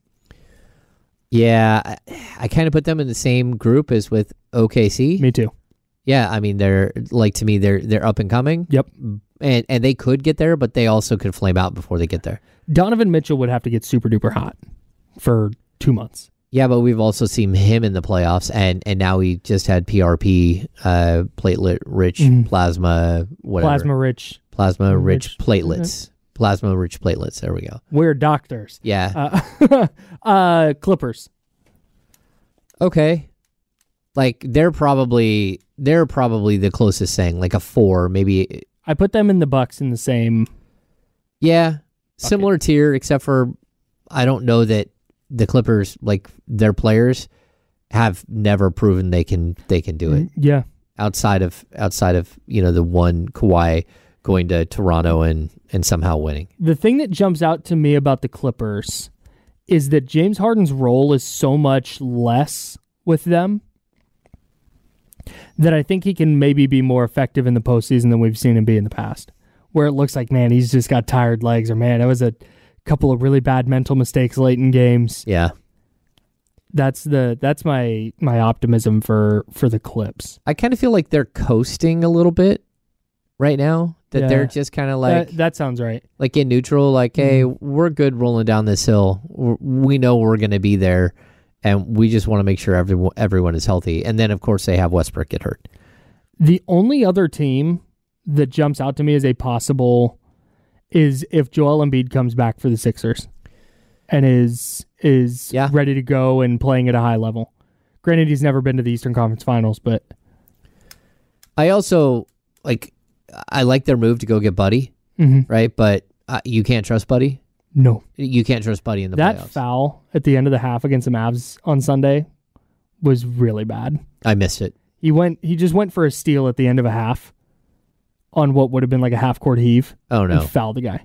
Yeah, I kind of put them in the same group as with OKC. Me too. Yeah, I mean they're up and coming. Yep. And they could get there, but they also could flame out before they get there. Donovan Mitchell would have to get super duper hot for 2 months. Yeah, but we've also seen him in the playoffs, and now he just had PRP, platelet rich plasma, whatever. Plasma rich platelets. Plasma rich platelets. There we go. We're doctors. Yeah. Clippers. Okay. Like they're probably the closest thing, like a 4, maybe. I put them in the Bucks in the same. Yeah, similar tier, except for I don't know that the Clippers, like their players, have never proven they can do it. Yeah. Outside of the one Kawhi going to Toronto and somehow winning. The thing that jumps out to me about the Clippers is that James Harden's role is so much less with them that I think he can maybe be more effective in the postseason than we've seen him be in the past, where it looks like, man, he's just got tired legs, or man, it was a couple of really bad mental mistakes late in games. Yeah. That's my optimism for the Clips. I kind of feel like they're coasting a little bit right now. That they're just kind of like... That sounds right. Like in neutral, like, hey, we're good rolling down this hill. We know we're going to be there, and we just want to make sure everyone is healthy. And then, of course, they have Westbrook get hurt. The only other team that jumps out to me as a possible is if Joel Embiid comes back for the Sixers and is ready to go and playing at a high level. Granted, he's never been to the Eastern Conference Finals, but... I also, I like their move to go get Buddy, right? But you can't trust Buddy? No. You can't trust Buddy in the playoffs. That foul at the end of the half against the Mavs on Sunday was really bad. I missed it. He just went for a steal at the end of a half on what would have been like a half-court heave. Oh, no. And fouled the guy.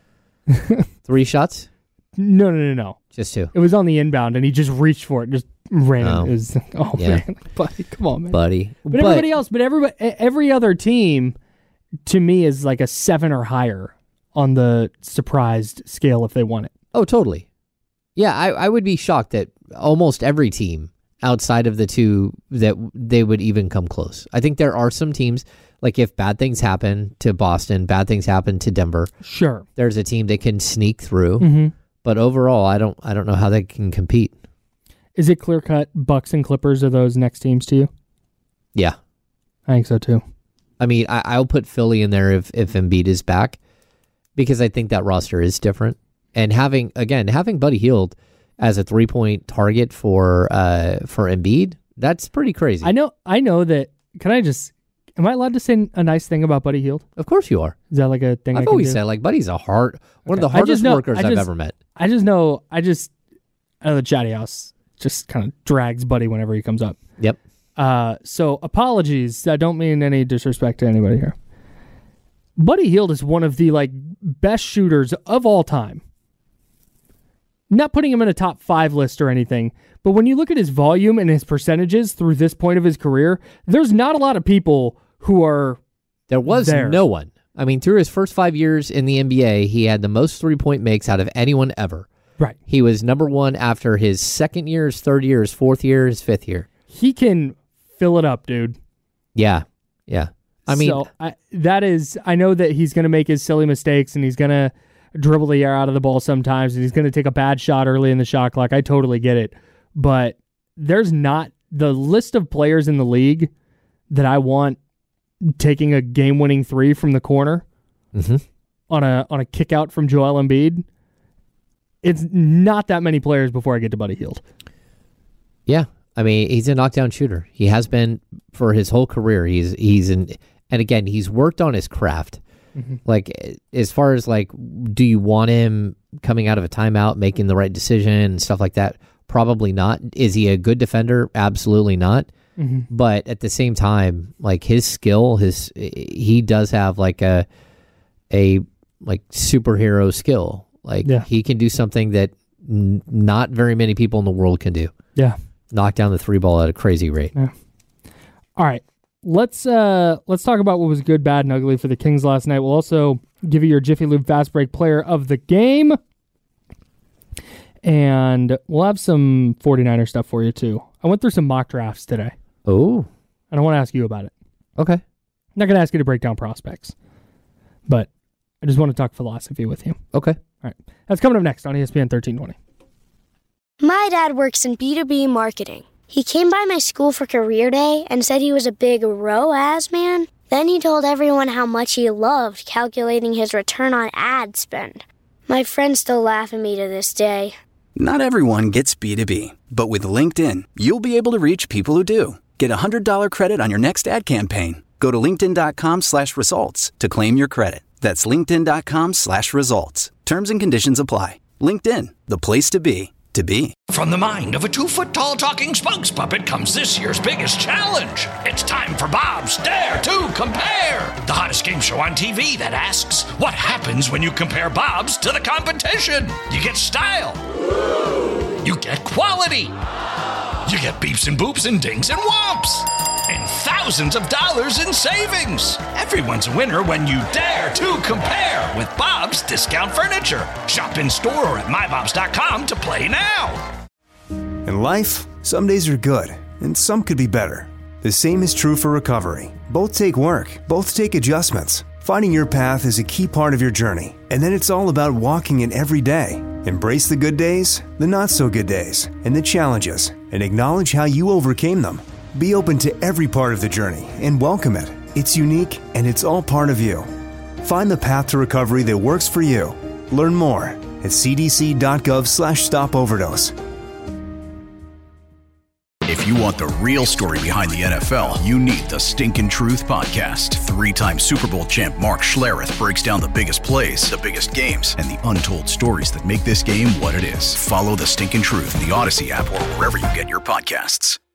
3 shots? No. Just 2. It was on the inbound, and he just reached for it, just ran it. It was, man. Buddy, come on, man. Buddy. But every other team, to me, is like a 7 or higher on the surprised scale if they won it. Oh, totally. Yeah, I would be shocked that almost every team outside of the 2 that they would even come close. I think there are some teams, like if bad things happen to Boston, bad things happen to Denver. Sure. There's a team that can sneak through. Mm-hmm. But overall, I don't know how they can compete. Is it clear-cut Bucks and Clippers are those next teams to you? Yeah. I think so too. I mean, I'll put Philly in there if Embiid is back because I think that roster is different. And having Buddy Hield as a 3-point target for Embiid, that's pretty crazy. I know that. Am I allowed to say a nice thing about Buddy Hield? Of course you are. Is that like a thing I've always said, Buddy's one of the hardest workers I've ever met. I know the Chatty House just kind of drags Buddy whenever he comes up. Yep. So apologies. I don't mean any disrespect to anybody here. Buddy Hield is one of the best shooters of all time. Not putting him in a top 5 list or anything, but when you look at his volume and his percentages through this point of his career, there's not a lot of people who are There was there. No one. I mean, through his first 5 years in the NBA, he had the most 3-point makes out of anyone ever. Right. He was number 1 after his 2nd year, his 3rd year, his 4th year, his 5th year. He can fill it up, dude. Yeah. I mean, I know that he's going to make his silly mistakes and he's going to dribble the air out of the ball sometimes and he's going to take a bad shot early in the shot clock. I totally get it. But there's not the list of players in the league that I want taking a game-winning 3 from the corner on a kick out from Joel Embiid. It's not that many players before I get to Buddy Hield. Yeah. I mean, he's a knockdown shooter. He has been for his whole career. And again, he's worked on his craft. As far as do you want him coming out of a timeout, making the right decision and stuff like that? Probably not. Is he a good defender? Absolutely not. But at the same time, his skill, he does have a superhero skill. He can do something that not very many people in the world can do. Yeah. Knock down the 3 ball at a crazy rate. Yeah. All right. Let's talk about what was good, bad, and ugly for the Kings last night. We'll also give you your Jiffy Lube Fast Break player of the game. And we'll have some 49er stuff for you, too. I went through some mock drafts today. Oh. And I want to ask you about it. Okay. I'm not going to ask you to break down prospects. But I just want to talk philosophy with you. Okay. All right. That's coming up next on ESPN 1320. My dad works in B2B marketing. He came by my school for career day and said he was a big ROAS man. Then he told everyone how much he loved calculating his return on ad spend. My friends still laugh at me to this day. Not everyone gets B2B, but with LinkedIn, you'll be able to reach people who do. Get a $100 credit on your next ad campaign. Go to linkedin.com/results to claim your credit. That's linkedin.com/results. Terms and conditions apply. LinkedIn, the place to be. From the mind of a 2-foot-tall talking spokes puppet comes this year's biggest challenge. It's time for Bob's Dare to Compare, the hottest game show on TV that asks, what happens when you compare Bob's to the competition? You get style. You get quality. You get beeps and boops and dings and whomps. And thousands of dollars in savings. Everyone's a winner when you dare to compare with Bob's Discount Furniture. Shop in store or at mybobs.com to play now. In life, some days are good, and some could be better. The same is true for recovery. Both take work, both take adjustments. Finding your path is a key part of your journey, and then it's all about walking it every day. Embrace the good days, the not so good days, and the challenges, and acknowledge how you overcame them. Be open to every part of the journey and welcome it. It's unique, and it's all part of you. Find the path to recovery that works for you. Learn more at cdc.gov/stopoverdose. If you want the real story behind the NFL, you need the Stinkin' Truth Podcast. 3-time Super Bowl champ Mark Schlereth breaks down the biggest plays, the biggest games, and the untold stories that make this game what it is. Follow the Stinkin' Truth in the Odyssey app or wherever you get your podcasts.